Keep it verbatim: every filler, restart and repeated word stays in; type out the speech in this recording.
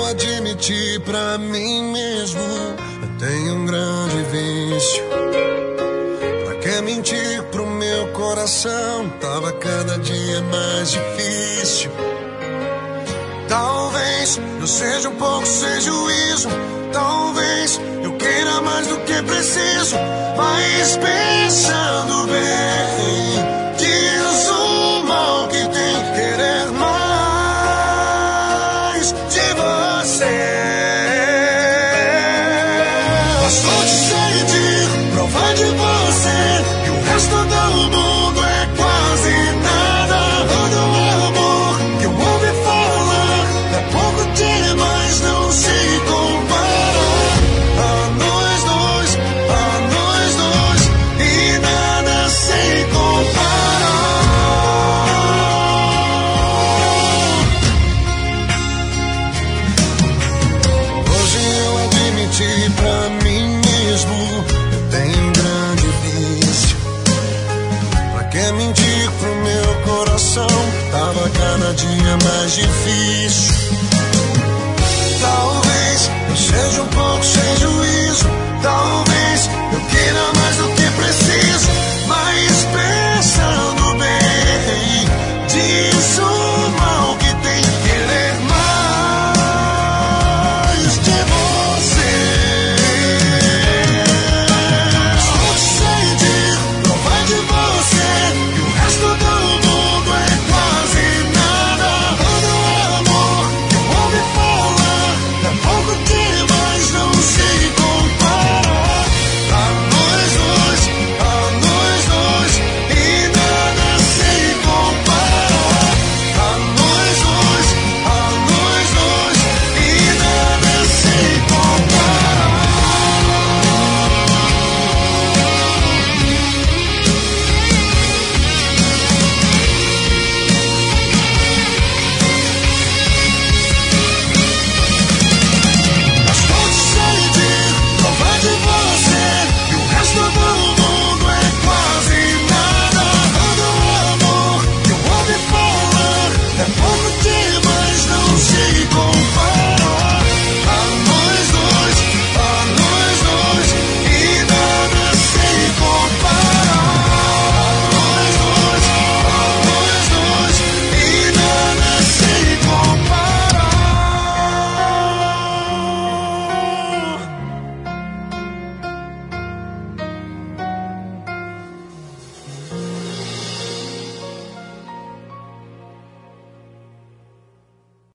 admiti pra mim mesmo, eu tenho um grande vício. Pra que mentir pro meu coração? Tava cada dia mais difícil. Talvez eu seja um pouco sem juízo, talvez eu queira mais do que preciso, mas pensando bem, diz o mal que tem que querer mais de você. Bastou te sentir, provar de você, e o resto do mundo é quase nada. Todo amor que eu ouvi falar é pouco demais, não se compara a nós dois, a nós dois, e nada se compara. Hoje eu admiti pra mim mesmo, eu tenho um grande vício. Pra que mentir pro meu coração? Tava cada dia mais difícil.